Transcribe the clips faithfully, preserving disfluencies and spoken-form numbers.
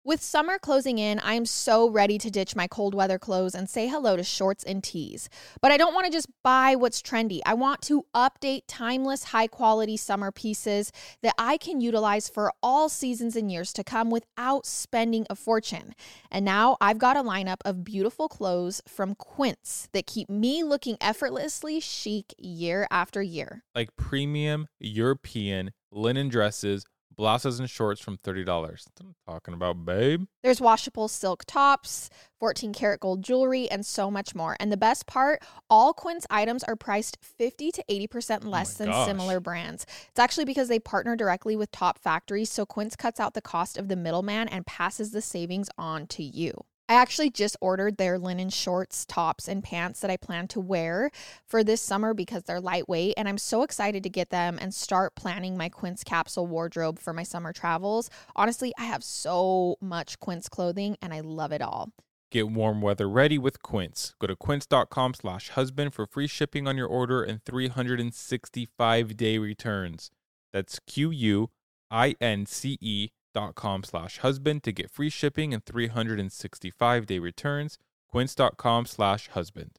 With summer closing in, I am so ready to ditch my cold weather clothes and say hello to shorts and tees. But I don't want to just buy what's trendy. I want to update timeless, high-quality summer pieces that I can utilize for all seasons and years to come without spending a fortune. And now I've got a lineup of beautiful clothes from Quince that keep me looking effortlessly chic year after year. Like premium European linen dresses, blouses and shorts from thirty dollars. That's what I'm talking about, babe. There's washable silk tops, fourteen karat gold jewelry, and so much more. And the best part, all Quince items are priced fifty to eighty percent less oh than gosh. similar brands. It's actually because they partner directly with top factories, so Quince cuts out the cost of the middleman and passes the savings on to you. I actually just ordered their linen shorts, tops, and pants that I plan to wear for this summer because they're lightweight, and I'm so excited to get them and start planning my Quince capsule wardrobe for my summer travels. Honestly, I have so much Quince clothing, and I love it all. Get warm weather ready with Quince. Go to quince.com slash husband for free shipping on your order and three hundred sixty-five day returns. That's Q-U-I-N-C-E dot com slash husband to get free shipping and three hundred sixty-five day returns. Quince.com slash husband.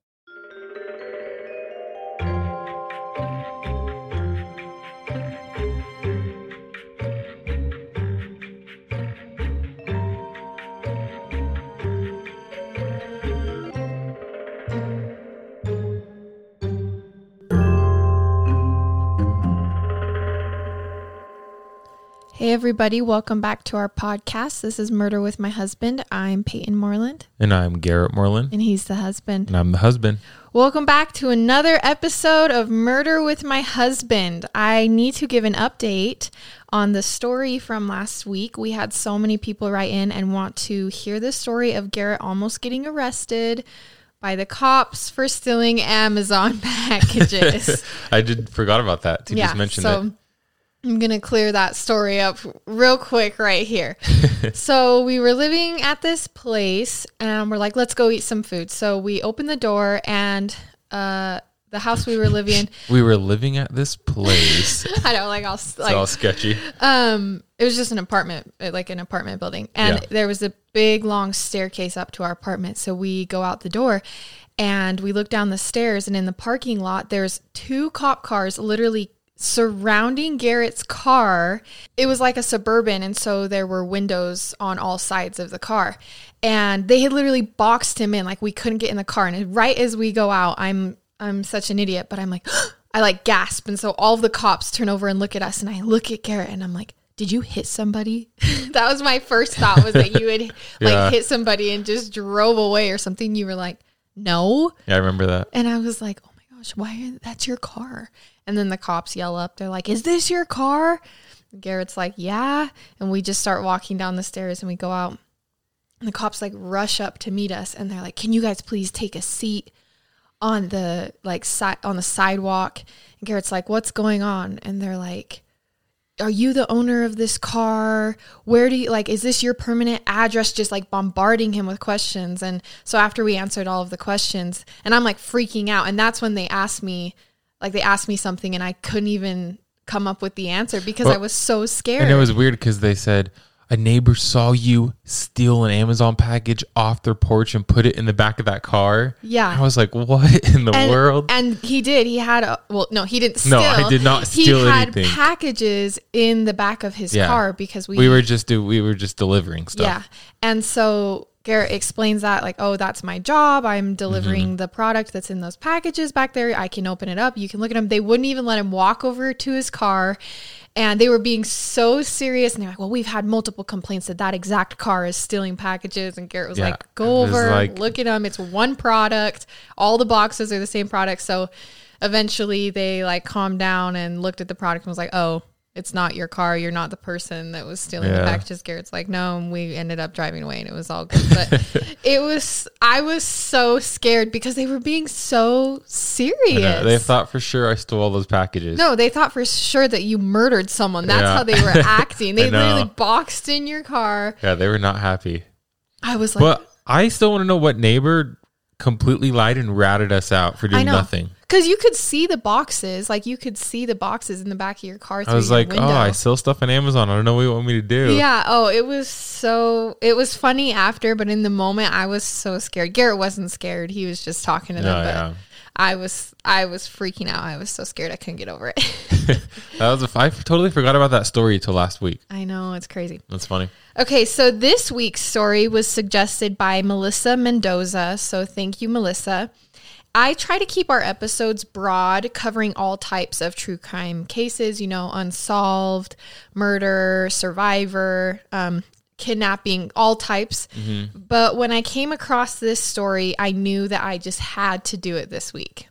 Hey everybody, welcome back to our podcast. This is Murder with My Husband. I'm Peyton Moreland. And I'm Garrett Moreland. And he's the husband. And I'm the husband. Welcome back to another episode of Murder with My Husband. I need to give an update on the story from last week. We had so many people write in and want to hear the story of Garrett almost getting arrested by the cops for stealing Amazon packages. I did forgot about that. You yeah, just mentioned so it. I'm going to clear that story up real quick right here. So we were living at this place and we're like, let's go eat some food. So we opened the door and uh, the house we were living in. We were living at this place. I know, like all, It's like, all sketchy. Um, it was just an apartment, like an apartment building. And Yeah. there was a big, long staircase up to our apartment. So we go out the door and we look down the stairs, and in the parking lot, there's two cop cars literally surrounding Garrett's car. It was like a Suburban, and so there were windows on all sides of the car, and they had literally boxed him in. Like, we couldn't get in the car. And right as we go out, I'm I'm such an idiot, but I'm like, I like gasp, and so all of the cops turn over and look at us, and I look at Garrett and I'm like, did you hit somebody? That was my first thought, was that you had like Yeah. hit somebody and just drove away or something. You were like, no. Yeah, I remember that. And I was like, oh my gosh, why are, that's your car? And then the cops yell up. They're like, is this your car? And Garrett's like, yeah. And we just start walking down the stairs and we go out. And the cops like rush up to meet us. And they're like, can you guys please take a seat on the like si- on the sidewalk? And Garrett's like, what's going on? And they're like, are you the owner of this car? Where do you, like, is this your permanent address? Just like bombarding him with questions. And so after we answered all of the questions, and I'm like freaking out. And that's when they asked me, like they asked me something and I couldn't even come up with the answer because well, I was so scared. And it was weird because they said a neighbor saw you steal an Amazon package off their porch and put it in the back of that car. Yeah. I was like, what in the and, world? And he did. He had a, well, no, he didn't steal. No, I did not steal He had anything. packages in the back of his Yeah. car because we, we were just do we were just delivering stuff. Yeah. And so Garrett explains that like, oh, that's my job. I'm delivering Mm-hmm. the product that's in those packages back there. I can open it up. You can look at them. They wouldn't even let him walk over to his car. And they were being so serious. And they're like, well, we've had multiple complaints that that exact car is stealing packages. And Garrett was Yeah. like, go It was over, like- look at them. It's one product. All the boxes are the same product. So eventually they like calmed down and looked at the product and was like, oh, it's not your car. You're not the person that was stealing Yeah. the packages. Garrett's like, no. And we ended up driving away and it was all good. But it was, I was so scared because they were being so I serious. know. They thought for sure I stole all those packages. No, they thought for sure that you murdered someone. That's Yeah. how they were acting. They I know. literally boxed in your car. Yeah, they were not happy. I was like, But I still want to know what neighbor completely lied and ratted us out for doing nothing. Because you could see the boxes. Like, you could see the boxes in the back of your car through I was your like, window. oh, I sell stuff on Amazon. I don't know what you want me to do. Yeah. Oh, it was so, it was funny after, but in the moment, I was so scared. Garrett wasn't scared. He was just talking to them. No, but yeah. I was, I was freaking out. I was so scared. I couldn't get over it. That was a, I totally forgot about that story till last week. I know. It's crazy. That's funny. Okay, so this week's story was suggested by Melissa Mendoza. So thank you, Melissa. I try to keep our episodes broad, covering all types of true crime cases, you know, unsolved, murder, survivor, um, kidnapping, all types. Mm-hmm. But when I came across this story, I knew that I just had to do it this week.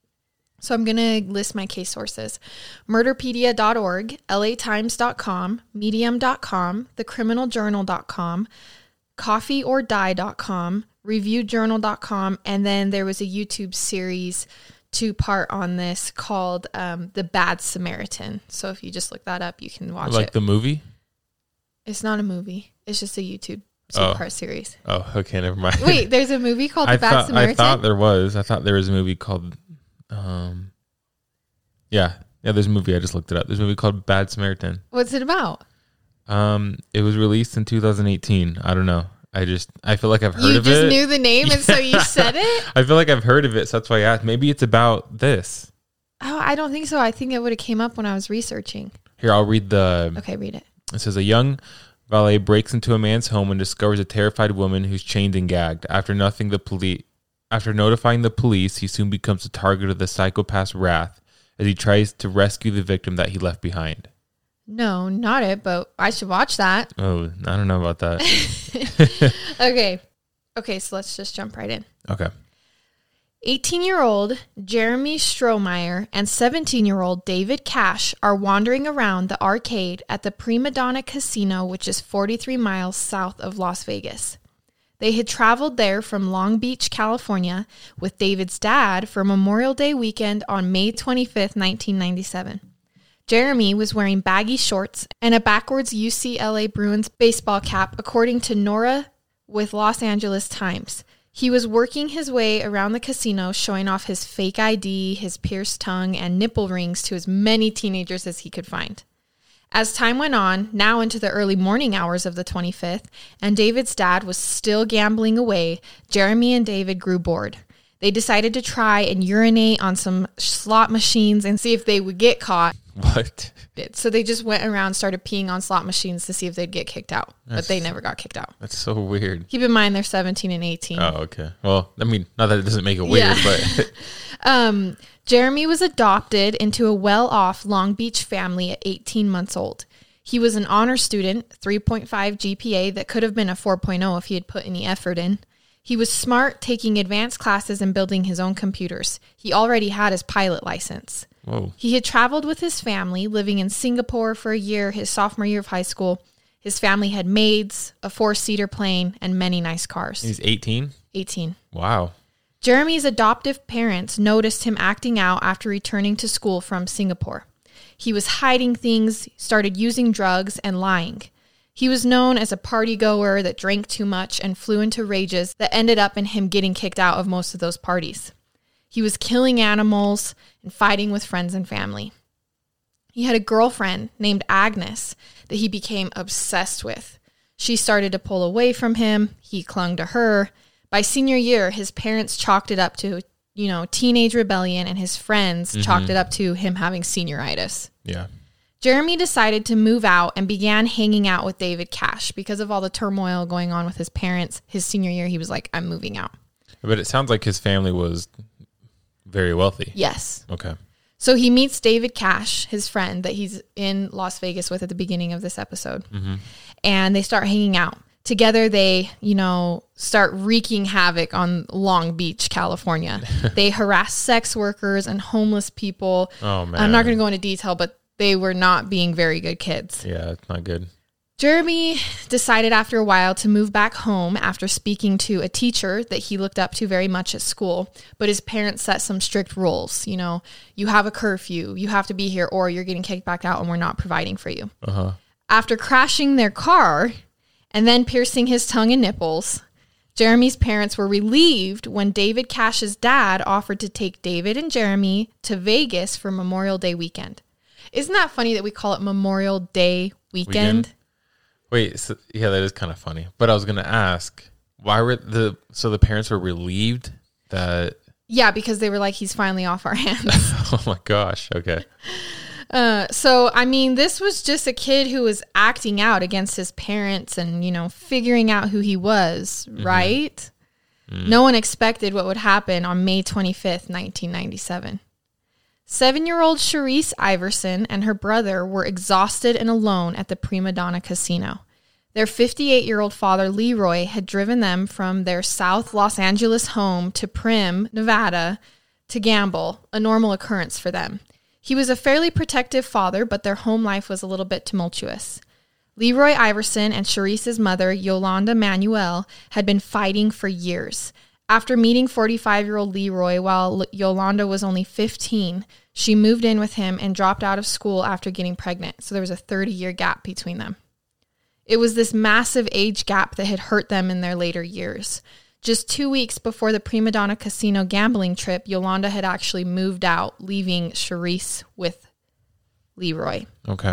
So I'm going to list my case sources: murderpedia dot org, L A times dot com, medium dot com, the criminal journal dot com, coffee or die dot com, review journal dot com, and then there was a YouTube series, two-part on this, called um, The Bad Samaritan. So if you just look that up, you can watch like it. Like the movie? It's not a movie. It's just a YouTube two-part oh. series. Oh, okay, never mind. Wait, there's a movie called The I Bad thought, Samaritan? I thought there was. I thought there was a movie called... Um, yeah, yeah. There's a movie. I just looked it up. There's a movie called Bad Samaritan. What's it about? Um, it was released in two thousand eighteen. I don't know. I just I feel like I've heard you of it. You just knew the name, and so you said it. I feel like I've heard of it, so that's why I asked. Maybe it's about this. Oh, I don't think so. I think it would have came up when I was researching. Here, I'll read the. Okay, read it. It says a young valet breaks into a man's home and discovers a terrified woman who's chained and gagged. After nothing, the police. After notifying the police, he soon becomes the target of the psychopath's wrath as he tries to rescue the victim that he left behind. No, not it, but I should watch that. Oh, I don't know about that. Okay. Okay, so let's just jump right in. Okay. eighteen-year-old Jeremy Strohmeyer and seventeen-year-old David Cash are wandering around the arcade at the Prima Donna Casino, which is forty-three miles south of Las Vegas. They had traveled there from Long Beach, California, with David's dad for Memorial Day weekend on May twenty-fifth, nineteen ninety-seven. Jeremy was wearing baggy shorts and a backwards U C L A Bruins baseball cap, according to Nora with Los Angeles Times. He was working his way around the casino, showing off his fake I D, his pierced tongue, and nipple rings to as many teenagers as he could find. As time went on, now into the early morning hours of the twenty-fifth, and David's dad was still gambling away, Jeremy and David grew bored. They decided to try and urinate on some slot machines and see if they would get caught. What? So they just went around, started peeing on slot machines to see if they'd get kicked out. That's, but they never got kicked out. That's so weird. Keep in mind, they're seventeen and eighteen. Oh, okay. Well, I mean, not that it doesn't make it weird, yeah. but... um, Jeremy was adopted into a well-off Long Beach family at eighteen months old. He was an honor student, three point five G P A that could have been a four point oh if he had put any effort in. He was smart, taking advanced classes and building his own computers. He already had his pilot license. Whoa. He had traveled with his family, living in Singapore for a year, his sophomore year of high school. His family had maids, a four-seater plane, and many nice cars. He's eighteen? eighteen. Wow. Jeremy's adoptive parents noticed him acting out after returning to school from Singapore. He was hiding things, started using drugs, and lying. He was known as a party goer that drank too much and flew into rages that ended up in him getting kicked out of most of those parties. He was killing animals and fighting with friends and family. He had a girlfriend named Agnes that he became obsessed with. She started to pull away from him. He clung to her. By senior year, his parents chalked it up to, you know, teenage rebellion, and his friends mm-hmm. chalked it up to him having senioritis. Yeah. Jeremy decided to move out and began hanging out with David Cash because of all the turmoil going on with his parents. His senior year, he was like, I'm moving out. But it sounds like his family was very wealthy. Yes. Okay. So he meets David Cash, his friend that he's in Las Vegas with at the beginning of this episode. Mm-hmm. And they start hanging out. Together, they, you know, start wreaking havoc on Long Beach, California. They harass sex workers and homeless people. Oh, man. I'm not going to go into detail, but they were not being very good kids. Yeah, it's not good. Jeremy decided after a while to move back home after speaking to a teacher that he looked up to very much at school. But his parents set some strict rules. You know, you have a curfew, you have to be here, or you're getting kicked back out and we're not providing for you. Uh-huh. After crashing their car and then piercing his tongue and nipples, Jeremy's parents were relieved when David Cash's dad offered to take David and Jeremy to Vegas for Memorial Day weekend. Isn't that funny that we call it Memorial Day weekend? weekend? Wait, so, yeah, that is kind of funny. But I was going to ask, why were the, so the parents were relieved that... Yeah, because they were like, he's finally off our hands. Oh my gosh, okay. Uh, so, I mean, this was just a kid who was acting out against his parents and, you know, figuring out who he was, mm-hmm. right? Mm. No one expected what would happen on May twenty-fifth, nineteen ninety-seven. Seven-year-old Sharice Iverson and her brother were exhausted and alone at the Prima Donna Casino. Their fifty-eight-year-old father, Leroy, had driven them from their South Los Angeles home to Primm, Nevada, to gamble, a normal occurrence for them. He was a fairly protective father, but their home life was a little bit tumultuous. Leroy Iverson and Sharice's mother, Yolanda Manuel, had been fighting for years. After meeting forty-five-year-old Leroy while Yolanda was only fifteen, she moved in with him and dropped out of school after getting pregnant, so there was a thirty-year gap between them. It was this massive age gap that had hurt them in their later years. Just two weeks before the Prima Donna Casino gambling trip, Yolanda had actually moved out, leaving Sharice with Leroy. Okay.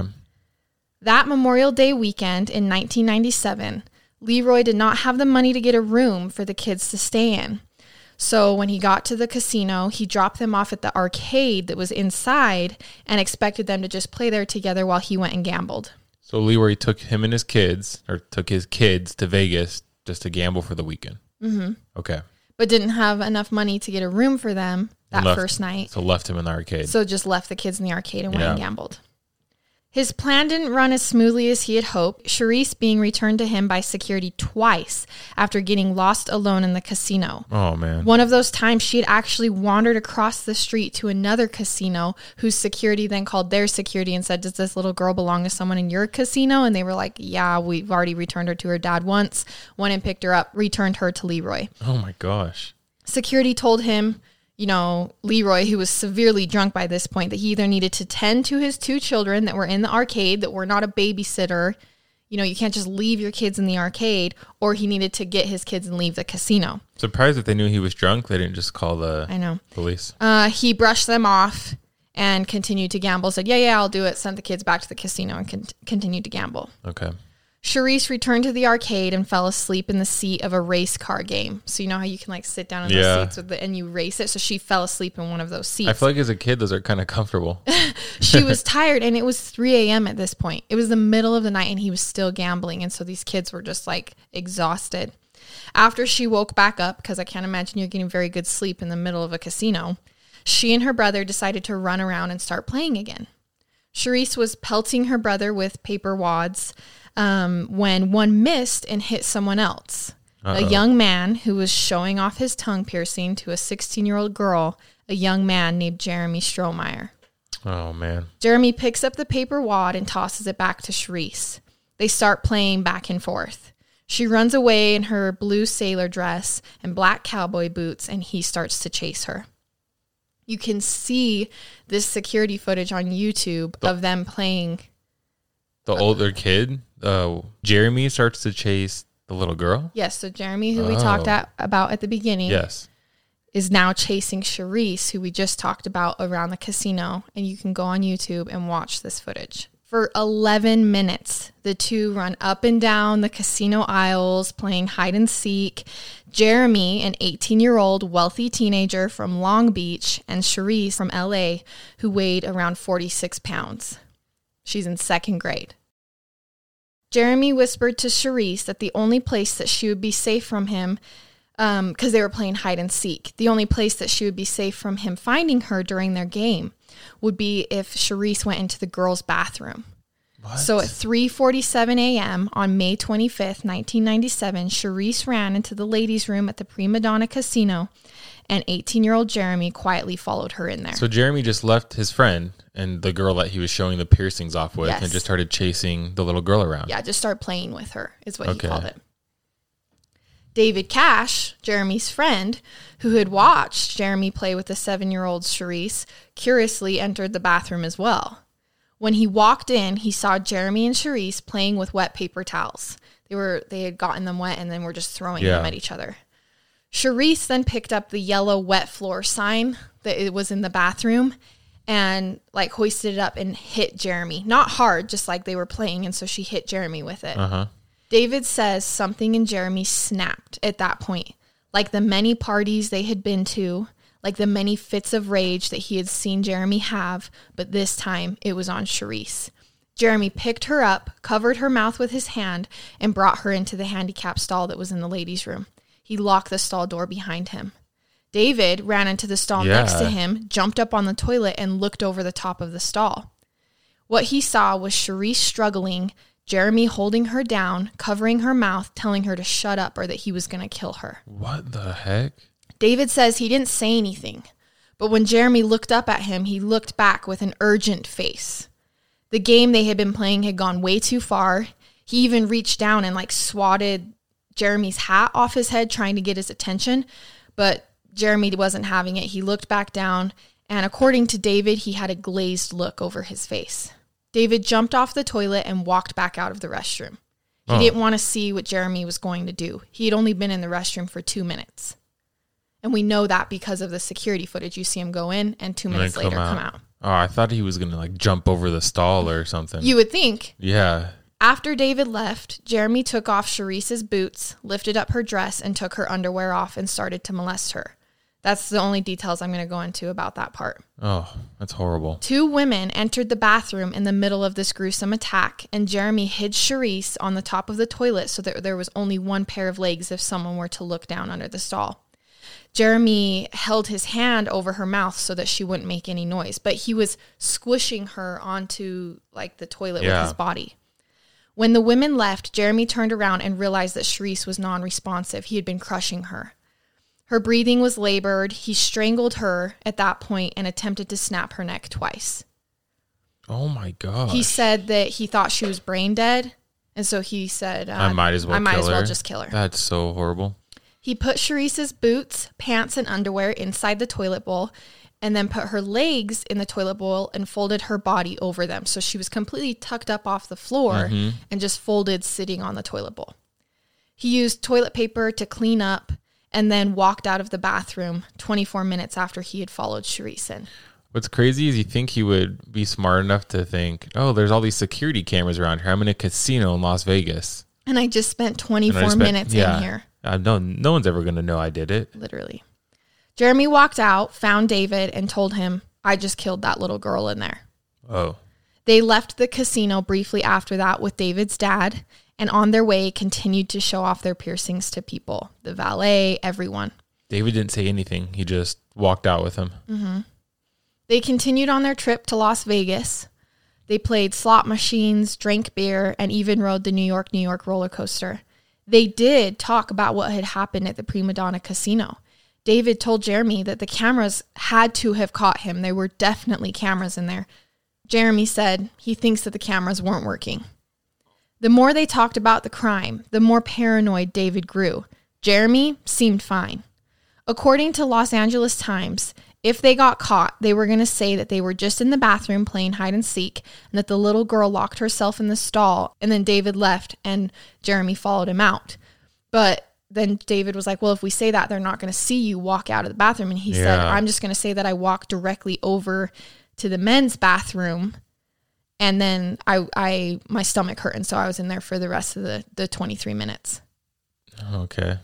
That Memorial Day weekend in nineteen ninety-seven, Leroy did not have the money to get a room for the kids to stay in. So when he got to the casino, he dropped them off at the arcade that was inside and expected them to just play there together while he went and gambled. So Leroy took him and his kids, or took his kids to Vegas just to gamble for the weekend. Mm-hmm. Okay. But didn't have enough money to get a room for them that left, first night. So left him in the arcade. So just left the kids in the arcade and yeah. went and gambled. His plan didn't run as smoothly as he had hoped, Sharice being returned to him by security twice after getting lost alone in the casino. Oh, man. One of those times, she had actually wandered across the street to another casino, whose security then called their security and said, does this little girl belong to someone in your casino? And they were like, yeah, we've already returned her to her dad once. Went and picked her up, returned her to Leroy. Oh, my gosh. Security told him, you know, Leroy, who was severely drunk by this point, that he either needed to tend to his two children that were in the arcade, that were not a babysitter. You know, you can't just leave your kids in the arcade, or he needed to get his kids and leave the casino. Surprised if they knew he was drunk, they didn't just call the I know. police. Uh, he brushed them off and continued to gamble. Said, yeah, yeah, I'll do it. Sent the kids back to the casino and con- continued to gamble. Okay. Sharice returned to the arcade and fell asleep in the seat of a race car game. So you know how you can like sit down in yeah. those seats with the, and you race it? So she fell asleep in one of those seats. I feel like as a kid, those are kind of comfortable. She was tired, and it was three a.m. at this point. It was the middle of the night, and he was still gambling. And so these kids were just like exhausted. After she woke back up, because I can't imagine you're getting very good sleep in the middle of a casino, she and her brother decided to run around and start playing again. Sharice was pelting her brother with paper wads um, when one missed and hit someone else. Uh-oh. A young man who was showing off his tongue piercing to a sixteen-year-old girl, a young man named Jeremy Strohmeyer. Oh, man. Jeremy picks up the paper wad and tosses it back to Sharice. They start playing back and forth. She runs away in her blue sailor dress and black cowboy boots, and he starts to chase her. You can see this security footage on YouTube the, of them playing. The uh, older kid, uh, Jeremy, starts to chase the little girl? Yes, so Jeremy, who oh. we talked at, about at the beginning, yes, is now chasing Sharice, who we just talked about, around the casino. And you can go on YouTube and watch this footage. For eleven minutes, the two run up and down the casino aisles playing hide and seek. Jeremy, an eighteen-year-old wealthy teenager from Long Beach, and Sharice from L A, who weighed around forty-six pounds. She's in second grade. Jeremy whispered to Sharice that the only place that she would be safe from him, um, because they were playing hide and seek, the only place that she would be safe from him finding her during their game would be if Sharice went into the girls' bathroom. What? So at three forty-seven a.m. on May twenty-fifth, nineteen ninety-seven, Sharice ran into the ladies' room at the Prima Donna Casino, and eighteen-year-old Jeremy quietly followed her in there. So Jeremy just left his friend and the girl that he was showing the piercings off with, yes, and just started chasing the little girl around. Yeah, just start playing with her is what okay. he called it. David Cash, Jeremy's friend, who had watched Jeremy play with the seven-year-old Sharice, curiously entered the bathroom as well. When he walked in, he saw Jeremy and Sharice playing with wet paper towels. They were they had gotten them wet and then were just throwing Yeah. them at each other. Charisse then picked up the yellow wet floor sign that it was in the bathroom and like hoisted it up and hit Jeremy. Not hard, just like they were playing, and so she hit Jeremy with it. Uh-huh. David says something in Jeremy snapped at that point. Like the many parties they had been to, like the many fits of rage that he had seen Jeremy have, but this time it was on Charisse. Jeremy picked her up, covered her mouth with his hand, and brought her into the handicap stall that was in the ladies' room. He locked the stall door behind him. David ran into the stall Yeah. next to him, jumped up on the toilet, and looked over the top of the stall. What he saw was Charisse struggling, Jeremy holding her down, covering her mouth, telling her to shut up or that he was going to kill her. What the heck? David says he didn't say anything, but when Jeremy looked up at him, he looked back with an urgent face. The game they had been playing had gone way too far. He even reached down and like swatted Jeremy's hat off his head, trying to get his attention, but Jeremy wasn't having it. He looked back down, and according to David, he had a glazed look over his face. David jumped off the toilet and walked back out of the restroom. He Oh. didn't want to see what Jeremy was going to do. He had only been in the restroom for two minutes. And we know that because of the security footage. You see him go in and two And then minutes later come out. come out. Oh, I thought he was going to like jump over the stall or something. You would think. yeah. After David left, Jeremy took off Charisse's boots, lifted up her dress, and took her underwear off and started to molest her. That's the only details I'm going to go into about that part. Oh, that's horrible. Two women entered the bathroom in the middle of this gruesome attack, and Jeremy hid Charisse on the top of the toilet so that there was only one pair of legs if someone were to look down under the stall. Jeremy held his hand over her mouth so that she wouldn't make any noise, but he was squishing her onto like the toilet Yeah. with his body. When the women left, Jeremy turned around and realized that Charisse was non-responsive. He had been crushing her. Her breathing was labored. He strangled her at that point and attempted to snap her neck twice. Oh my gosh. He said that he thought she was brain dead, and so he said, uh, I might as well I might kill as well her. just kill her. That's so horrible. He put Charisse's boots, pants, and underwear inside the toilet bowl and then put her legs in the toilet bowl and folded her body over them. So she was completely tucked up off the floor Mhm. and just folded sitting on the toilet bowl. He used toilet paper to clean up and then walked out of the bathroom twenty-four minutes after he had followed Charisse in. What's crazy is you think he would be smart enough to think, oh, there's all these security cameras around here. I'm in a casino in Las Vegas. And I just spent And I twenty-four just spent- minutes yeah. in here. Uh, no, no one's ever going to know I did it. Literally. Jeremy walked out, found David, and told him, I just killed that little girl in there. Oh. They left the casino briefly after that with David's dad, and on their way continued to show off their piercings to people, the valet, everyone. David didn't say anything. He just walked out with him. They continued on their trip to Las Vegas. They played slot machines, drank beer, and even rode the New York, New York roller coaster. They did talk about what had happened at the Prima Donna Casino. David told Jeremy that the cameras had to have caught him. There were definitely cameras in there. Jeremy said he thinks that the cameras weren't working. The more they talked about the crime, the more paranoid David grew. Jeremy seemed fine. According to Los Angeles Times, if they got caught, they were going to say that they were just in the bathroom playing hide and seek and that the little girl locked herself in the stall and then David left and Jeremy followed him out. But then David was like, well, if we say that, they're not going to see you walk out of the bathroom. And he said, Yeah. I'm just going to say that I walked directly over to the men's bathroom and then I, I, my stomach hurt. And so I was in there for the rest of the, the twenty-three minutes. Okay.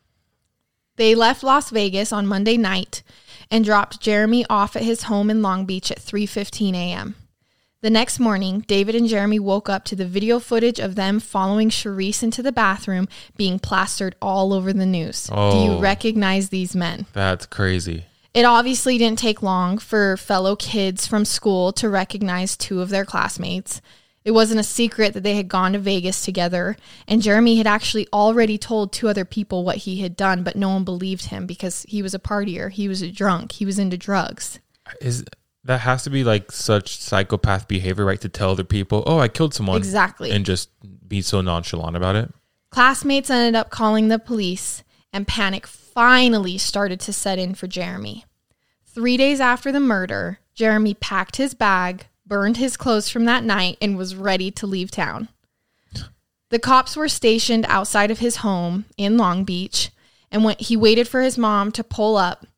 They left Las Vegas on Monday night and dropped Jeremy off at his home in Long Beach at three fifteen a.m. The next morning, David and Jeremy woke up to the video footage of them following Charisse into the bathroom being plastered all over the news. Oh. Do you recognize these men? That's crazy. It obviously didn't take long for fellow kids from school to recognize two of their classmates. It wasn't a secret that they had gone to Vegas together, and Jeremy had actually already told two other people what he had done, but no one believed him because he was a partier, he was a drunk, he was into drugs. Is that has to be like such psychopath behavior, right? To tell other people, oh, I killed someone. Exactly. And just be so nonchalant about it. Classmates ended up calling the police, and panic finally started to set in for Jeremy. Three days after the murder, Jeremy packed his bag, burned his clothes from that night, and was ready to leave town. The cops were stationed outside of his home in Long Beach, and when he waited for his mom to pull up,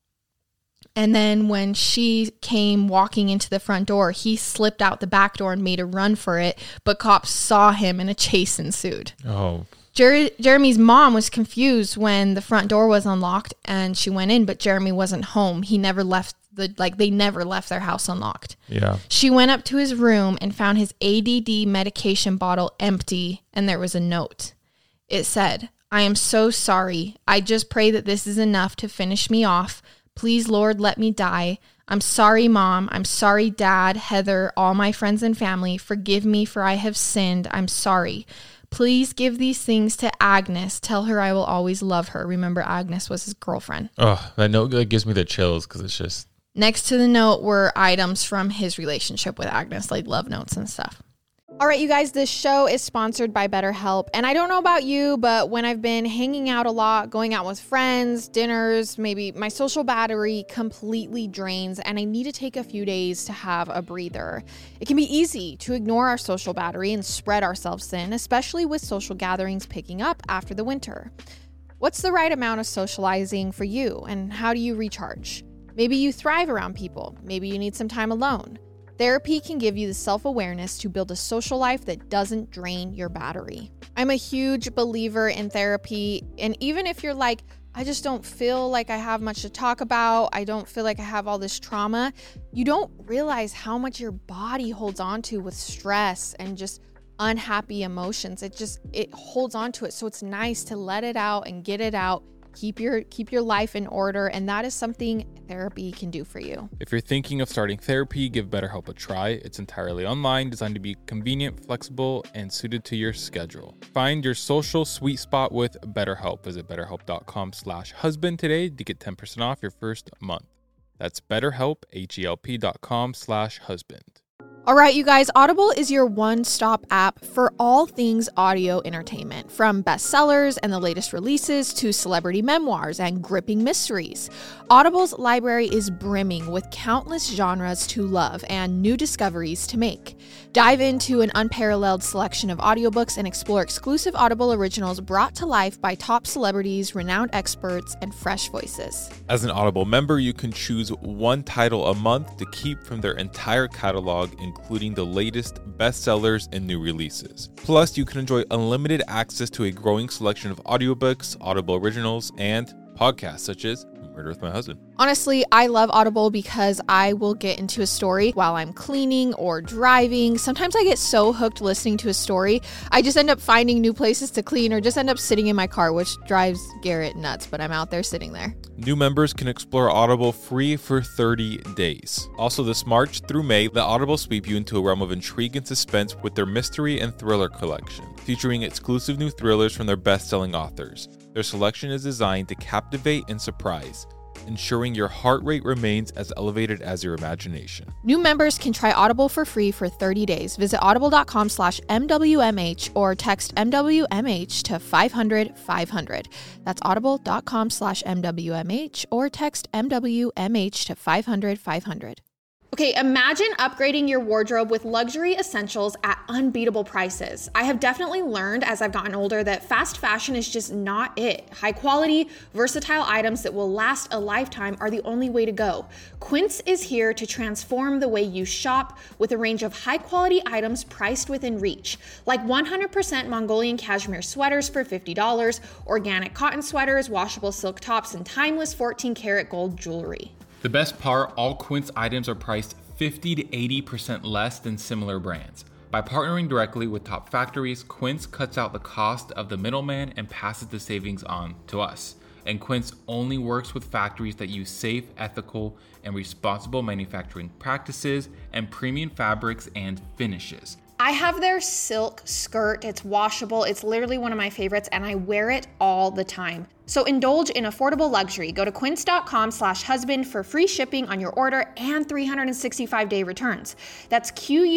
and then when she came walking into the front door, he slipped out the back door and made a run for it, but cops saw him and a chase ensued. Oh. Jer- Jeremy's mom was confused when the front door was unlocked and she went in, but Jeremy wasn't home. He never left the, like they never left their house unlocked. Yeah. She went up to his room and found his A D D medication bottle empty, and there was a note. It said, "I am so sorry. I just pray that this is enough to finish me off. Please, Lord, let me die. I'm sorry, Mom. I'm sorry, Dad, Heather, all my friends and family. Forgive me for I have sinned. I'm sorry. Please give these things to Agnes. Tell her I will always love her." Remember, Agnes was his girlfriend. Oh, that note that gives me the chills because it's just... Next to the note were items from his relationship with Agnes, like love notes and stuff. All right, you guys, this show is sponsored by BetterHelp. And I don't know about you, but when I've been hanging out a lot, going out with friends, dinners, maybe my social battery completely drains and I need to take a few days to have a breather. It can be easy to ignore our social battery and spread ourselves thin, especially with social gatherings picking up after the winter. What's the right amount of socializing for you, and how do you recharge? Maybe you thrive around people. Maybe you need some time alone. Therapy can give you the self-awareness to build a social life that doesn't drain your battery. I'm a huge believer in therapy, and even if you're like, I just don't feel like I have much to talk about, I don't feel like I have all this trauma, you don't realize how much your body holds on to with stress and just unhappy emotions. It just, it holds on to it. So it's nice to let it out and get it out. Keep your keep your life in order, and that is something therapy can do for you. If you're thinking of starting therapy, give BetterHelp a try. It's entirely online, designed to be convenient, flexible, and suited to your schedule. Find your social sweet spot with BetterHelp. Visit betterhelp.com slash husband today to get ten percent off your first month. That's BetterHelp, H-E-L-P dot com slash husband. All right, you guys, Audible is your one-stop app for all things audio entertainment, from bestsellers and the latest releases to celebrity memoirs and gripping mysteries. Audible's library is brimming with countless genres to love and new discoveries to make. Dive into an unparalleled selection of audiobooks and explore exclusive Audible originals brought to life by top celebrities, renowned experts, and fresh voices. As an Audible member, you can choose one title a month to keep from their entire catalog, including the latest bestsellers and new releases. Plus, you can enjoy unlimited access to a growing selection of audiobooks, Audible originals, and podcasts such as Murder with My Husband. Honestly, I love Audible because I will get into a story while I'm cleaning or driving. Sometimes I get so hooked listening to a story, I just end up finding new places to clean or just end up sitting in my car, which drives Garrett nuts, but I'm out there sitting there. New members can explore Audible free for thirty days. Also, this March through May, let Audible sweep you into a realm of intrigue and suspense with their mystery and thriller collection, featuring exclusive new thrillers from their best-selling authors. Their selection is designed to captivate and surprise, ensuring your heart rate remains as elevated as your imagination. New members can try Audible for free for thirty days. Visit audible.com slash MWMH or text M W M H to five hundred five hundred. That's audible.com slash MWMH or text M W M H to five hundred five hundred. Okay, imagine upgrading your wardrobe with luxury essentials at unbeatable prices. I have definitely learned as I've gotten older that fast fashion is just not it. High quality, versatile items that will last a lifetime are the only way to go. Quince is here to transform the way you shop with a range of high quality items priced within reach, like one hundred percent Mongolian cashmere sweaters for fifty dollars, organic cotton sweaters, washable silk tops, and timeless fourteen karat gold jewelry. The best part, all Quince items are priced fifty to eighty percent less than similar brands. By partnering directly with top factories, Quince cuts out the cost of the middleman and passes the savings on to us. And Quince only works with factories that use safe, ethical, and responsible manufacturing practices and premium fabrics and finishes. I have their silk skirt. It's washable. It's literally one of my favorites, and I wear it all the time. So indulge in affordable luxury. Go to quince.com slash husband for free shipping on your order and three hundred sixty-five day returns. That's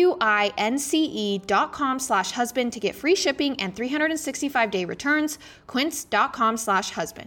Q-U-I-N-C-E dot com slash husband to get free shipping and three hundred sixty-five day returns. Quince.com slash husband.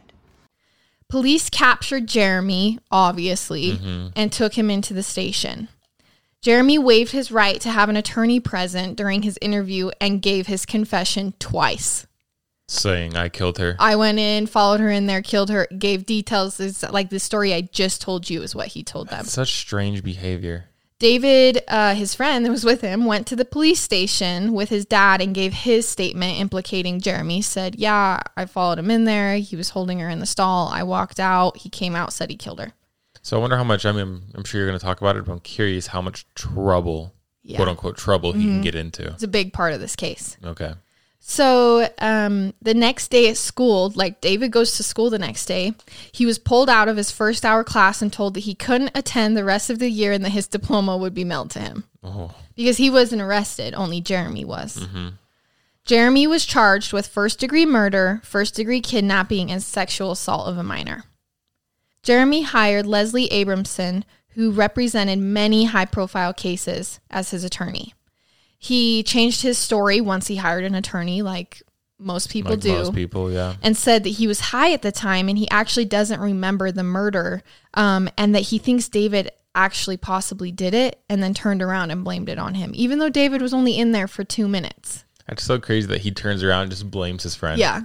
Police captured Jeremy, obviously, mm-hmm. and took him into the station. Jeremy waived his right to have an attorney present during his interview and gave his confession twice. Saying, I killed her. I went in, followed her in there, killed her, gave details. It's like the story I just told you is what he told them. That's such strange behavior. David, uh, his friend that was with him, went to the police station with his dad and gave his statement implicating Jeremy. Said, yeah, I followed him in there. He was holding her in the stall. I walked out. He came out, said he killed her. So I wonder how much, I mean, I'm sure you're going to talk about it, but I'm curious how much trouble, yeah. quote unquote trouble, he mm-hmm. can get into. It's a big part of this case. Okay. So um, the next day at school, like David goes to school the next day, he was pulled out of his first hour class and told that he couldn't attend the rest of the year and that his diploma would be mailed to him. Oh. Because he wasn't arrested, only Jeremy was. Mm-hmm. Jeremy was charged with first degree murder, first degree kidnapping, and sexual assault of a minor. Jeremy hired Leslie Abramson, who represented many high-profile cases, as his attorney. He changed his story once he hired an attorney, like most people like do. Most people, yeah. And said that he was high at the time and he actually doesn't remember the murder, um, and that he thinks David actually possibly did it and then turned around and blamed it on him, even though David was only in there for two minutes. That's so crazy that he turns around and just blames his friend. Yeah.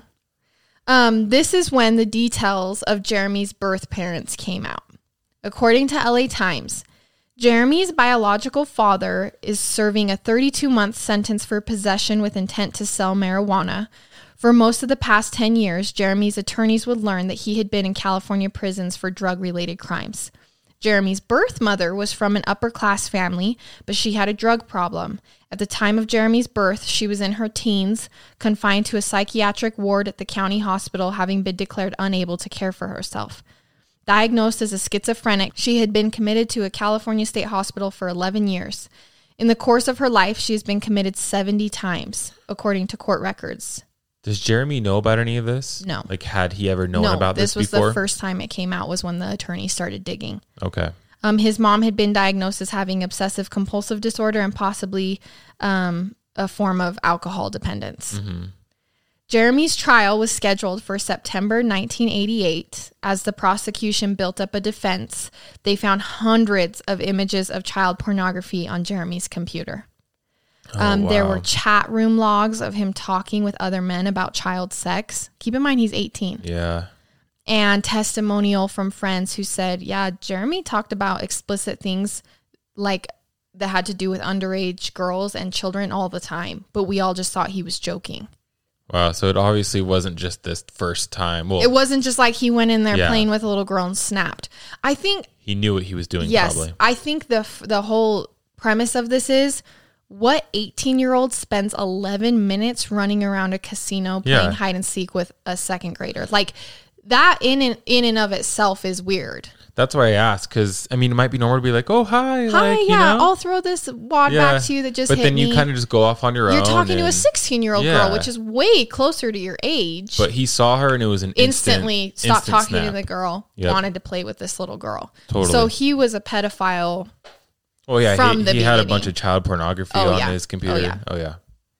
Um, this is when the details of Jeremy's birth parents came out. According to L A Times, Jeremy's biological father is serving a thirty-two month sentence for possession with intent to sell marijuana. For most of the past ten years, Jeremy's attorneys would learn that he had been in California prisons for drug-related crimes. Jeremy's birth mother was from an upper-class family, but she had a drug problem. At the time of Jeremy's birth, she was in her teens, confined to a psychiatric ward at the county hospital, having been declared unable to care for herself. Diagnosed as a schizophrenic, she had been committed to a California state hospital for eleven years. In the course of her life, she has been committed seventy times, according to court records. Does Jeremy know about any of this? No. Like, had he ever known no, about this before? No, this was the first time it came out was when the attorney started digging. Okay. Um, his mom had been diagnosed as having obsessive compulsive disorder and possibly um, a form of alcohol dependence. Mm-hmm. Jeremy's trial was scheduled for September nineteen eighty-eight. As the prosecution built up a defense, they found hundreds of images of child pornography on Jeremy's computer. Oh, um, wow. There were chat room logs of him talking with other men about child sex. Keep in mind, he's eighteen. Yeah. And testimonial from friends who said, yeah, Jeremy talked about explicit things like that had to do with underage girls and children all the time, but we all just thought he was joking. Wow, so it obviously wasn't just this first time. Well, it wasn't just like he went in there yeah. playing with a little girl and snapped. I think... He knew what he was doing, yes, probably. I think the the whole premise of this is, what eighteen-year-old spends eleven minutes running around a casino playing yeah. hide and seek with a second grader? Like, that in and, in and of itself is weird. That's why I asked, because, I mean, it might be normal to be like, oh, hi. Hi, like, yeah, you know? I'll throw this wad yeah. back to you that just but hit me. But then you kind of just go off on your You're own. You're talking and, to a sixteen-year-old yeah. girl, which is way closer to your age. But he saw her, and it was an Instantly instant, stopped instant talking snap. to the girl, yep. wanted to play with this little girl. Totally. So he was a pedophile. Oh, yeah, from he, the he beginning. had a bunch of child pornography oh, on yeah. his computer. Oh, yeah. Oh, yeah.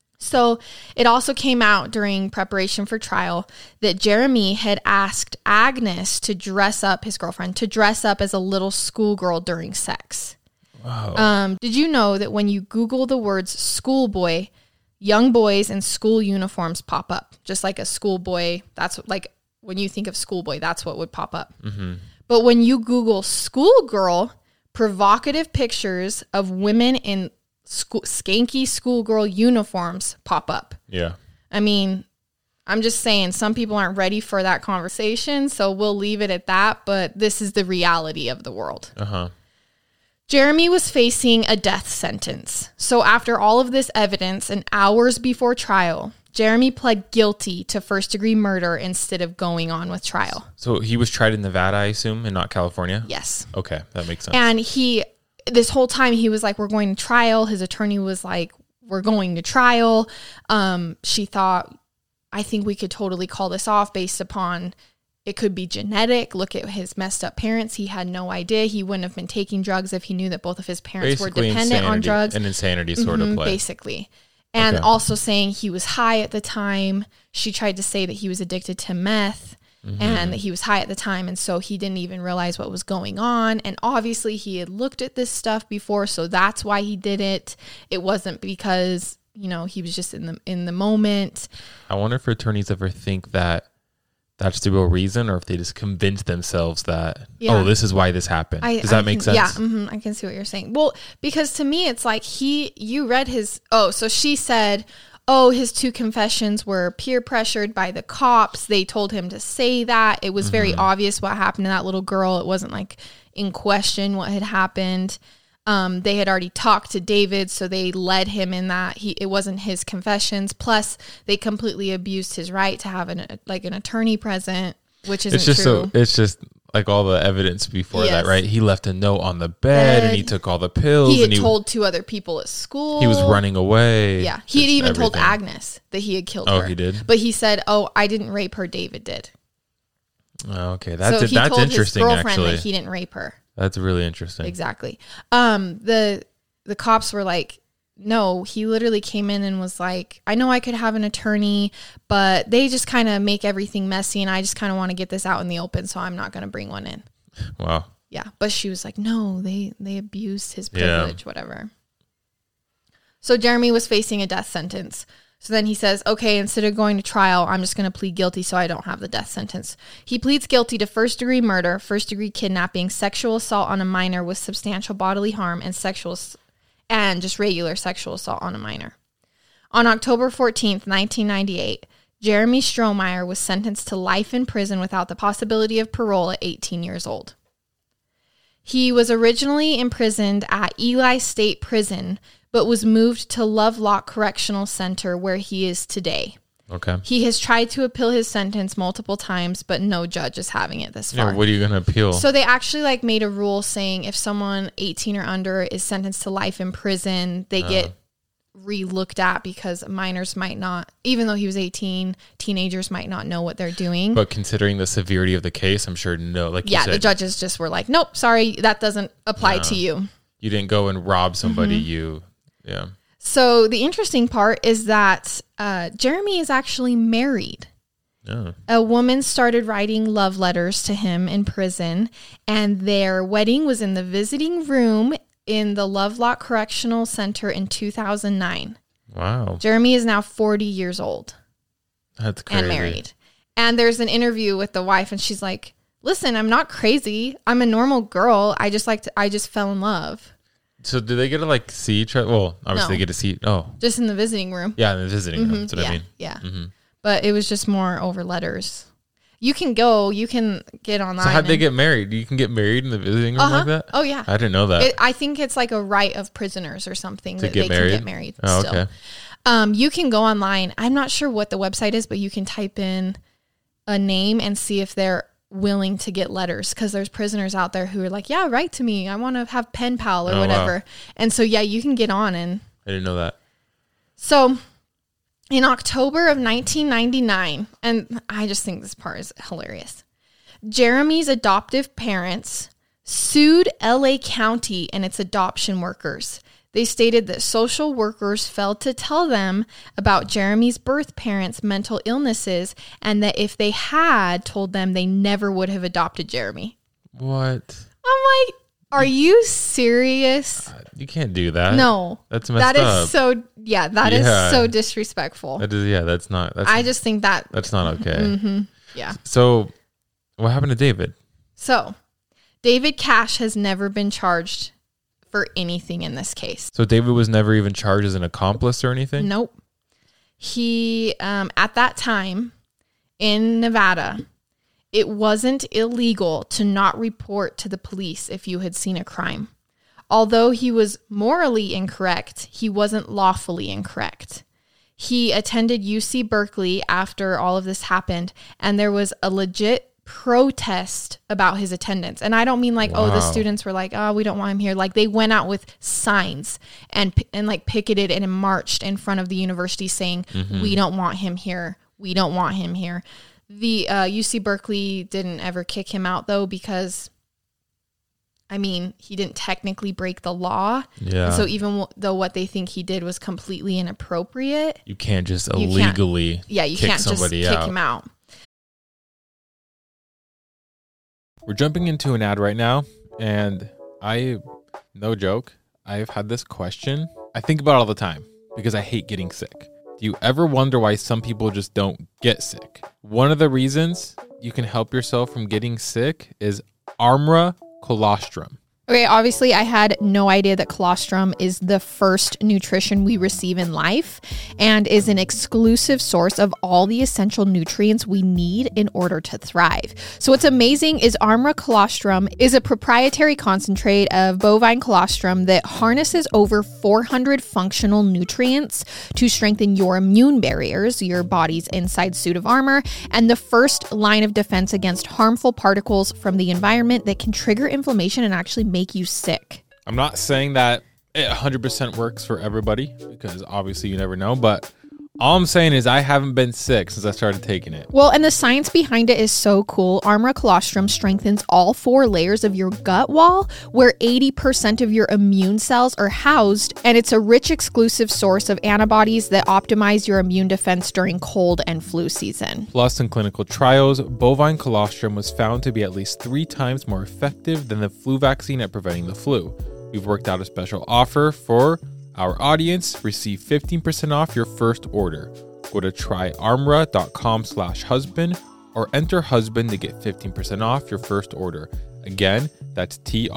So it also came out during preparation for trial that Jeremy had asked Agnes to dress up, his girlfriend, to dress up as a little schoolgirl during sex. Wow. Um, did you know that when you Google the words schoolboy, young boys in school uniforms pop up? Just like a schoolboy, that's what, like when you think of schoolboy, that's what would pop up. Mm-hmm. But when you Google schoolgirl, provocative pictures of women in School, skanky schoolgirl uniforms pop up. Yeah. I mean, I'm just saying some people aren't ready for that conversation, so we'll leave it at that, but this is the reality of the world. Uh-huh. Jeremy was facing a death sentence. So after all of this evidence and hours before trial, Jeremy pled guilty to first-degree murder instead of going on with trial. So he was tried in Nevada, I assume, and not California? Yes. Okay, that makes sense. And he... This whole time he was like, we're going to trial. His attorney was like, we're going to trial. Um, she thought, I think we could totally call this off based upon it could be genetic. Look at his messed up parents. He had no idea. He wouldn't have been taking drugs if he knew that both of his parents basically were dependent insanity, on drugs. An insanity sort mm-hmm, of play. Basically. And okay. also saying he was high at the time. She tried to say that he was addicted to meth. mm-hmm. and that he was high at the time. And so he didn't even realize what was going on. And obviously he had looked at this stuff before. So that's why he did it. It wasn't because, you know, he was just in the, in the moment. I wonder if attorneys ever think that that's the real reason, or if they just convince themselves that, yeah. oh, this is why this happened. I, Does that I make can, sense? Yeah, mm-hmm, I can see what you're saying. Well, because to me, it's like he, you read his, oh, so she said, oh, his two confessions were peer pressured by the cops. They told him to say that. It was mm-hmm. very obvious what happened to that little girl. It wasn't like in question what had happened. Um, they had already talked to David, so they led him in that. He it wasn't his confessions. Plus, they completely abused his right to have an like an attorney present, which isn't it's just true. So it's just like all the evidence before yes. that, right? He left a note on the bed, bed, and he took all the pills. He had and he, told two other people at school. He was running away. Yeah, he had even everything. told Agnes that he had killed oh, her. Oh, he did. But he said, "Oh, I didn't rape her. David did." Oh, okay, that's so he that's told interesting. His girlfriend actually, that he didn't rape her. That's really interesting. Exactly. Um, the the cops were like, no, he literally came in and was like, I know I could have an attorney, but they just kind of make everything messy, and I just kind of want to get this out in the open, so I'm not going to bring one in. Wow. Yeah, but she was like, no, they they abused his privilege, yeah. whatever. So Jeremy was facing a death sentence. So then he says, okay, instead of going to trial, I'm just going to plead guilty so I don't have the death sentence. He pleads guilty to first-degree murder, first-degree kidnapping, sexual assault on a minor with substantial bodily harm, and sexual and just regular sexual assault on a minor. On October fourteenth, nineteen ninety-eight, Jeremy Strohmeyer was sentenced to life in prison without the possibility of parole at eighteen years old. He was originally imprisoned at Ely State Prison, but was moved to Lovelock Correctional Center, where he is today. Okay. He has tried to appeal his sentence multiple times, but no judge is having it this far. Yeah, what are you going to appeal? So they actually like made a rule saying if someone eighteen or under is sentenced to life in prison, they uh. get re-looked at, because minors might not, even though he was eighteen, teenagers might not know what they're doing. But considering the severity of the case, I'm sure no. Like yeah, you said, the judges just were like, nope, sorry, that doesn't apply no. to you. You didn't go and rob somebody. Mm-hmm. You, yeah. So the interesting part is that uh, Jeremy is actually married. Oh. A woman started writing love letters to him in prison, and their wedding was in the visiting room in the Lovelock Correctional Center in two thousand nine. Wow. Jeremy is now forty years old. That's crazy. And married. And there's an interview with the wife, and she's like, listen, I'm not crazy. I'm a normal girl. I just like to, I just fell in love. So do they get to like see each other? Well, obviously no. they get to see. Oh, just in the visiting room. Yeah, in the visiting mm-hmm. room. That's what yeah, I mean. Yeah. Mm-hmm. But it was just more over letters. You can go. You can get online. So how'd they get married? You can get married in the visiting room uh-huh. like that? Oh yeah. I didn't know that. It, I think it's like a right of prisoners or something to that get they married? can get married. Oh, still. okay. Um, you can go online. I'm not sure what the website is, but you can type in a name and see if they're willing to get letters, because there's prisoners out there who are like, yeah, write to me, I want to have pen pal or oh, whatever. Wow. And so yeah, you can get on. And I didn't know that. So in October of nineteen ninety-nine, and I just think this part is hilarious, Jeremy's adoptive parents sued L A County and its adoption workers. They stated that social workers failed to tell them about Jeremy's birth parents' mental illnesses, and that if they had told them, they never would have adopted Jeremy. What? I'm like, are you serious? Uh, you can't do that. No. That's messed that is up. so, yeah, that yeah. is so disrespectful. That is, yeah, that's not. That's, I just think that. That's not okay. Mm-hmm, yeah. So what happened to David? So David Cash has never been charged for anything in this case. So David was never even charged as an accomplice or anything? Nope. He, um, at that time in Nevada, it wasn't illegal to not report to the police if you had seen a crime. Although he was morally incorrect, he wasn't lawfully incorrect. He attended U C Berkeley after all of this happened, and there was a legit protest about his attendance. And I don't mean like, wow. oh, the students were like, oh, we don't want him here. Like, they went out with signs and and like picketed and marched in front of the university saying, mm-hmm. we don't want him here. We don't want him here. The uh, U C Berkeley didn't ever kick him out, though, because, I mean, he didn't technically break the law. Yeah. And so even w- though what they think he did was completely inappropriate, you can't just you illegally can't, yeah, you kick can't somebody just out. kick him out. We're jumping into an ad right now, and I, no joke, I've had this question. I think about it all the time because I hate getting sick. Do you ever wonder why some people just don't get sick? One of the reasons you can help yourself from getting sick is Armra Colostrum. Okay, obviously I had no idea that colostrum is the first nutrition we receive in life and is an exclusive source of all the essential nutrients we need in order to thrive. So what's amazing is Armra Colostrum is a proprietary concentrate of bovine colostrum that harnesses over four hundred functional nutrients to strengthen your immune barriers, your body's inside suit of armor, and the first line of defense against harmful particles from the environment that can trigger inflammation and actually make make you sick. I'm not saying that it one hundred percent works for everybody because obviously you never know, but all I'm saying is I haven't been sick since I started taking it. Well, and the science behind it is so cool. Armra Colostrum strengthens all four layers of your gut wall where eighty percent of your immune cells are housed, and it's a rich exclusive source of antibodies that optimize your immune defense during cold and flu season. Plus, in clinical trials, bovine colostrum was found to be at least three times more effective than the flu vaccine at preventing the flu. We've worked out a special offer for our audience. Receive fifteen percent off your first order. Go to tryarmra.com slash husband or enter husband to get fifteen percent off your first order. Again, that's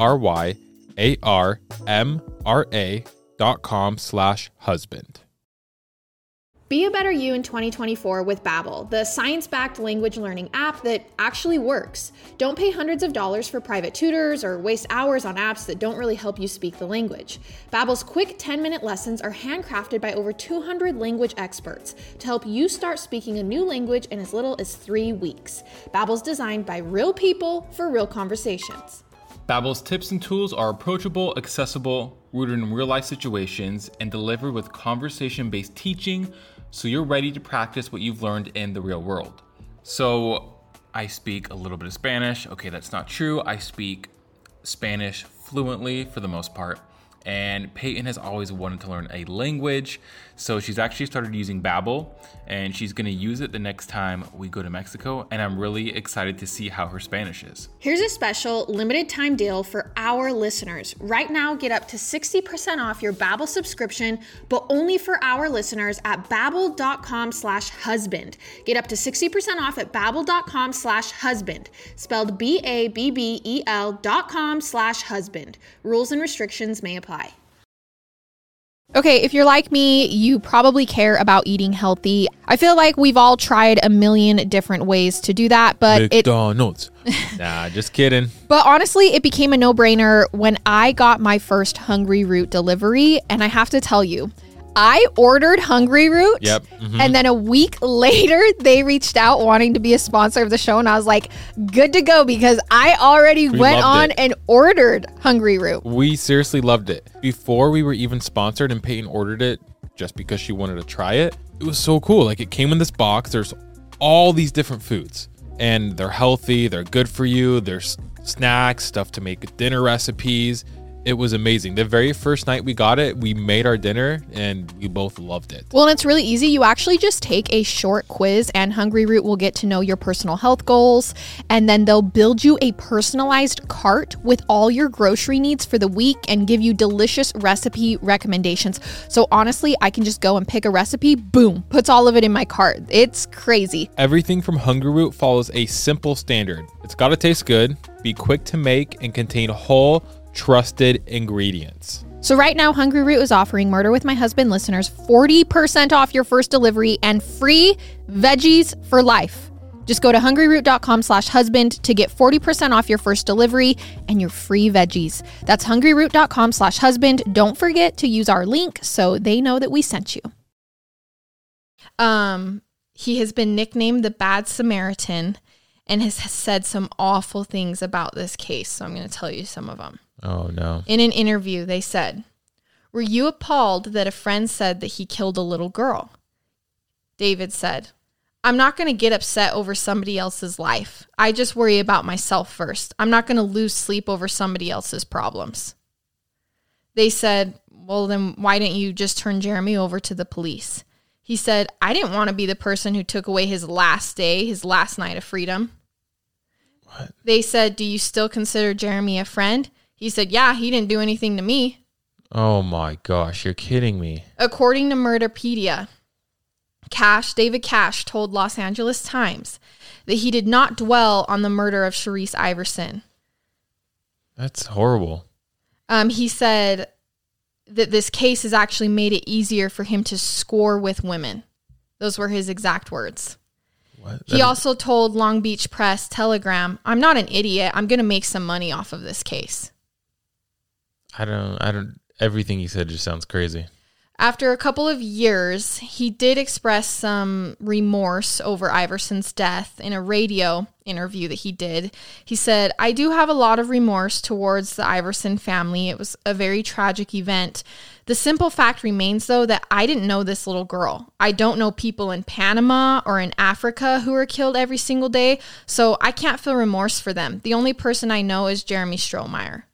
T-R-Y-A-R-M-R-A dot com slash husband. Be a better you in twenty twenty-four with Babbel, the science-backed language learning app that actually works. Don't pay hundreds of dollars for private tutors or waste hours on apps that don't really help you speak the language. Babbel's quick ten-minute lessons are handcrafted by over two hundred language experts to help you start speaking a new language in as little as three weeks. Babbel's designed by real people for real conversations. Babbel's tips and tools are approachable, accessible, rooted in real-life situations, and delivered with conversation-based teaching, so you're ready to practice what you've learned in the real world. So I speak a little bit of Spanish. Okay, that's not true. I speak Spanish fluently for the most part. And Peyton has always wanted to learn a language, so she's actually started using Babbel, and she's going to use it the next time we go to Mexico, and I'm really excited to see how her Spanish is. Here's a special limited time deal for our listeners. Right now, get up to sixty percent off your Babbel subscription, but only for our listeners at babbel.com slash husband. Get up to sixty percent off at babbel.com slash husband, spelled B A B B E L dot com slash husband. Rules and restrictions may apply. Okay, if you're like me, you probably care about eating healthy. I feel like we've all tried a million different ways to do that, but McDonald's. it... Nah, just kidding. But honestly, it became a no-brainer when I got my first Hungry Root delivery, and I have to tell you, I ordered Hungry Root, yep. mm-hmm. and then a week later, they reached out wanting to be a sponsor of the show, and I was like, good to go, because I already we went on it. and ordered Hungry Root. We seriously loved it. Before we were even sponsored and Peyton ordered it just because she wanted to try it, it was so cool. Like, it came in this box. There's all these different foods, and they're healthy. They're good for you. There's snacks, stuff to make dinner recipes. It was amazing. The very first night we got it, we made our dinner and we both loved it. Well, and it's really easy. You actually just take a short quiz and Hungry Root will get to know your personal health goals. And then they'll build you a personalized cart with all your grocery needs for the week and give you delicious recipe recommendations. So honestly, I can just go and pick a recipe, boom, puts all of it in my cart. It's crazy. Everything from Hungry Root follows a simple standard. It's got to taste good, be quick to make, and contain whole, trusted ingredients. So right now, Hungry Root is offering Murder with My Husband listeners forty percent off your first delivery and free veggies for life. Just go to hungryroot.com slash husband to get forty percent off your first delivery and your free veggies. That's hungryroot.com slash husband. Don't forget to use our link so they know that we sent you. Um, he has been nicknamed the Bad Samaritan and has said some awful things about this case. So I'm going to tell you some of them. Oh, no. In an interview, they said, "Were you appalled that a friend said that he killed a little girl?" David said, "I'm not going to get upset over somebody else's life. I just worry about myself first. I'm not going to lose sleep over somebody else's problems." They said, "Well, then why didn't you just turn Jeremy over to the police?" He said, "I didn't want to be the person who took away his last day, his last night of freedom." What? They said, "Do you still consider Jeremy a friend?" He said, "Yeah, he didn't do anything to me." Oh my gosh, you're kidding me. According to Murderpedia, Cash, David Cash told Los Angeles Times that he did not dwell on the murder of Sharice Iverson. That's horrible. Um, he said that this case has actually made it easier for him to score with women. Those were his exact words. What? He also told Long Beach Press Telegram, "I'm not an idiot. I'm going to make some money off of this case." I don't, I don't, everything he said just sounds crazy. After a couple of years, he did express some remorse over Iverson's death in a radio interview that he did. He said, "I do have a lot of remorse towards the Iverson family. It was a very tragic event. The simple fact remains, though, that I didn't know this little girl. I don't know people in Panama or in Africa who are killed every single day, so I can't feel remorse for them. The only person I know is Jeremy Strohmeyer."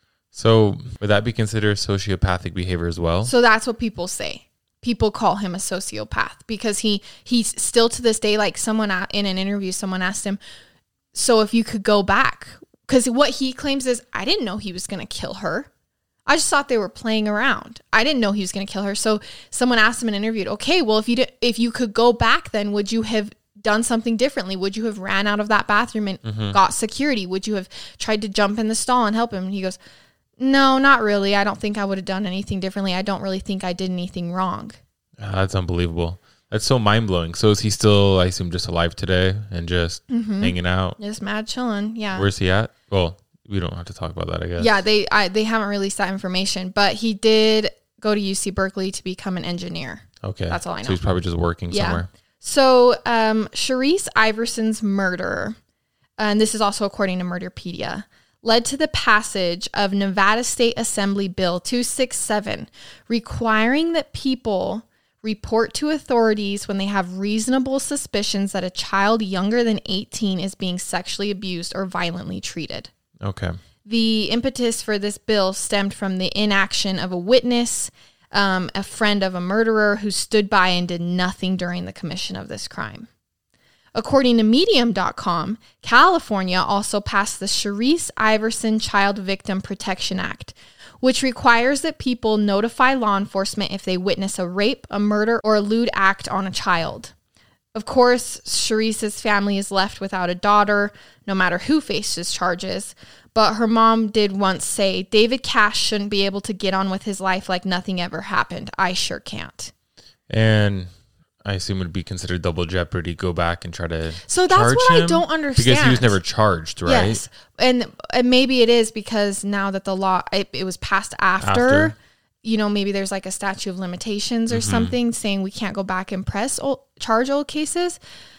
So would that be considered sociopathic behavior as well? So that's what people say. People call him a sociopath because he he's still to this day, like someone in an interview, someone asked him, "So if you could go back," because what he claims is, "I didn't know he was going to kill her. I just thought they were playing around. I didn't know he was going to kill her." So someone asked him in an interview, "Okay, well, if you did, if you could go back, then would you have done something differently? Would you have ran out of that bathroom and mm-hmm. got security? Would you have tried to jump in the stall and help him?" And he goes, "No, not really. I don't think I would have done anything differently. I don't really think I did anything wrong." Uh, that's unbelievable. That's so mind-blowing. So is he still, I assume, just alive today and just mm-hmm. hanging out? Just mad chilling, yeah. Where's he at? Well, we don't have to talk about that, I guess. Yeah, they I, they haven't released that information, but he did go to U C Berkeley to become an engineer. Okay. That's all I know. So he's probably just working yeah. somewhere. So um, Sharice Iverson's murder, and this is also according to Murderpedia, led to the passage of Nevada State Assembly Bill two sixty-seven, requiring that people report to authorities when they have reasonable suspicions that a child younger than eighteen is being sexually abused or violently treated. Okay. The impetus for this bill stemmed from the inaction of a witness, um, a friend of a murderer who stood by and did nothing during the commission of this crime. According to Medium dot com, California also passed the Sharice Iverson Child Victim Protection Act, which requires that people notify law enforcement if they witness a rape, a murder, or a lewd act on a child. Of course, Sharice's family is left without a daughter, no matter who faces charges, but her mom did once say, "David Cash shouldn't be able to get on with his life like nothing ever happened. I sure can't." And I assume it would be considered double jeopardy. Go back and try to So that's charge what him? I don't understand. Because he was never charged, right? Yes, and, and maybe it is because now that the law it, it was passed after, After. you know, maybe there's like a statute of limitations or mm-hmm. something saying we can't go back and press old, charge old cases.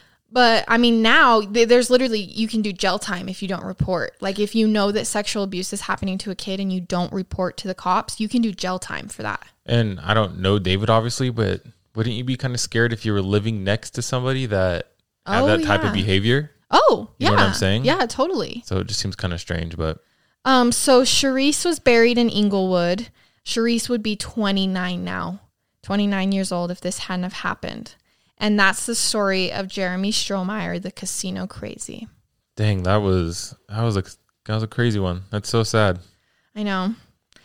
But I mean, now th- there's literally you can do jail time if you don't report. Like if you know that sexual abuse is happening to a kid and you don't report to the cops, you can do jail time for that. And I don't know David, obviously, but wouldn't you be kind of scared if you were living next to somebody that had oh, that type yeah. of behavior? Oh, you yeah. know what I'm saying? Yeah, totally. So it just seems kind of strange, but. Um, so Sharice was buried in Inglewood. Sharice would be twenty-nine now, twenty-nine years old if this hadn't have happened. And that's the story of Jeremy Strohmeyer, the casino crazy. Dang, that was, that was a, that was a crazy one. That's so sad. I know.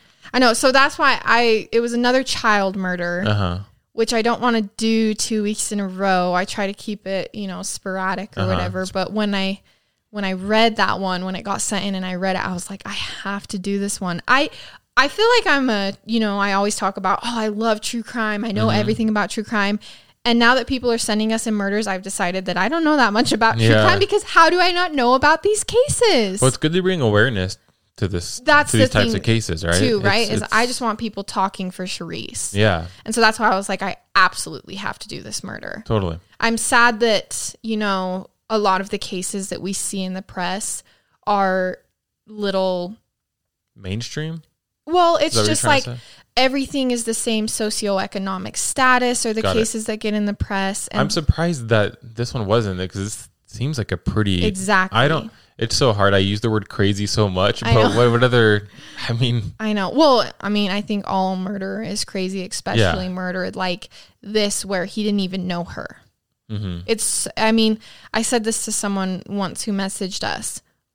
I know. So that's why I, it was another child murder. Uh-huh. Which I don't want to do two weeks in a row. I try to keep it, you know, sporadic or uh-huh. whatever. But when I when I read that one, when it got sent in and I read it, I was like, I have to do this one. I I feel like I'm a, you know, I always talk about, oh, I love true crime. I know mm-hmm. everything about true crime. And now that people are sending us in murders, I've decided that I don't know that much about true yeah. crime because how do I not know about these cases? Well, it's good to bring awareness to this that's to the these types thing of cases, right? Too, right? It's, is it's, I just want people talking for Sharice. Yeah. And so that's why I was like, I absolutely have to do this murder. Totally. I'm sad that, you know, a lot of the cases that we see in the press are little mainstream. Well, it's just like everything is the same socioeconomic status or the Got cases it. that get in the press. And I'm surprised that this one wasn't because this seems like a pretty exactly. I don't. It's so hard. I use the word crazy so much, but what, what other, I mean. I know. Well, I mean, I think all murder is crazy, especially yeah. murder like this where he didn't even know her. Mm-hmm. It's, I mean, I said this to someone once who messaged us.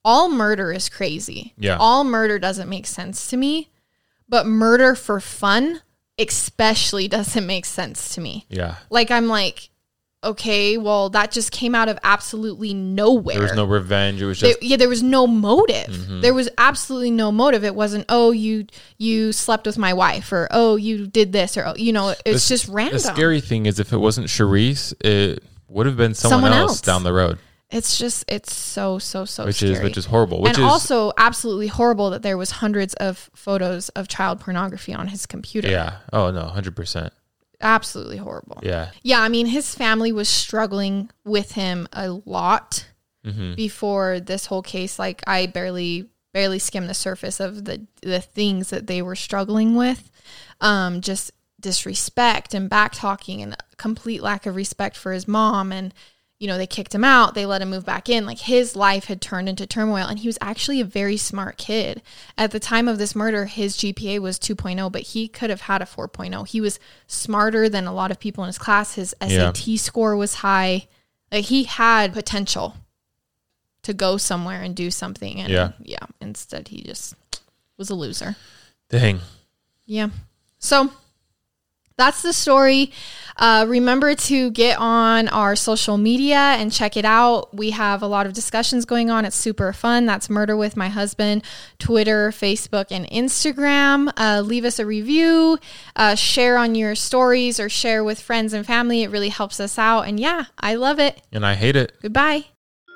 all murder is crazy. Yeah. All murder doesn't make sense to me, but murder for fun especially doesn't make sense to me. Yeah. Like, I'm like, okay, well, that just came out of absolutely nowhere. There was no revenge. It was just... There, yeah, there was no motive. Mm-hmm. There was absolutely no motive. It wasn't, oh, you you slept with my wife, or, oh, you did this, or, oh, you know, it's the, just random. The scary thing is if it wasn't Charisse, it would have been someone, someone else, else down the road. It's just, it's so, so, so which scary. is Which is horrible. Which and is, also absolutely horrible that there was hundreds of photos of child pornography on his computer. Yeah. Oh, no, one hundred percent. Absolutely horrible. Yeah. Yeah, I mean, his family was struggling with him a lot mm-hmm. before this whole case. Like, I barely barely skimmed the surface of the the things that they were struggling with. Um, just disrespect and back talking and complete lack of respect for his mom. And, you know, they kicked him out. They let him move back in. Like, his life had turned into turmoil. And he was actually a very smart kid. At the time of this murder, his G P A was two point oh, but he could have had a four point oh. He was smarter than a lot of people in his class. His S A T yeah. score was high. Like, he had potential to go somewhere and do something. And yeah. yeah, instead he just was a loser. Dang. Yeah. So that's the story. Uh, remember to get on our social media and check it out. We have a lot of discussions going on. It's super fun. That's Murder with My Husband, Twitter, Facebook, and Instagram. Uh, leave us a review, uh, share on your stories, or share with friends and family. It really helps us out. And yeah, I love it. And I hate it. Goodbye.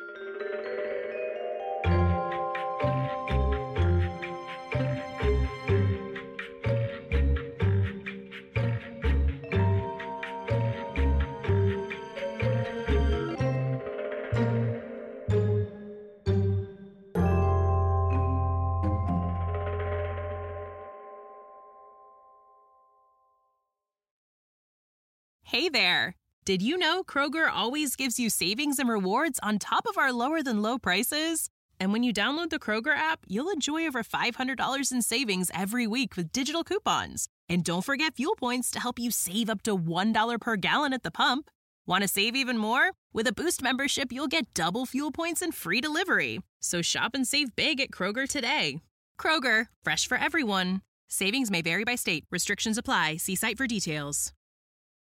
Hey there! Did you know Kroger always gives you savings and rewards on top of our lower-than-low prices? And when you download the Kroger app, you'll enjoy over five hundred dollars in savings every week with digital coupons. And don't forget fuel points to help you save up to one dollar per gallon at the pump. Want to save even more? With a Boost membership, you'll get double fuel points and free delivery. So shop and save big at Kroger today. Kroger, fresh for everyone. Savings may vary by state. Restrictions apply. See site for details.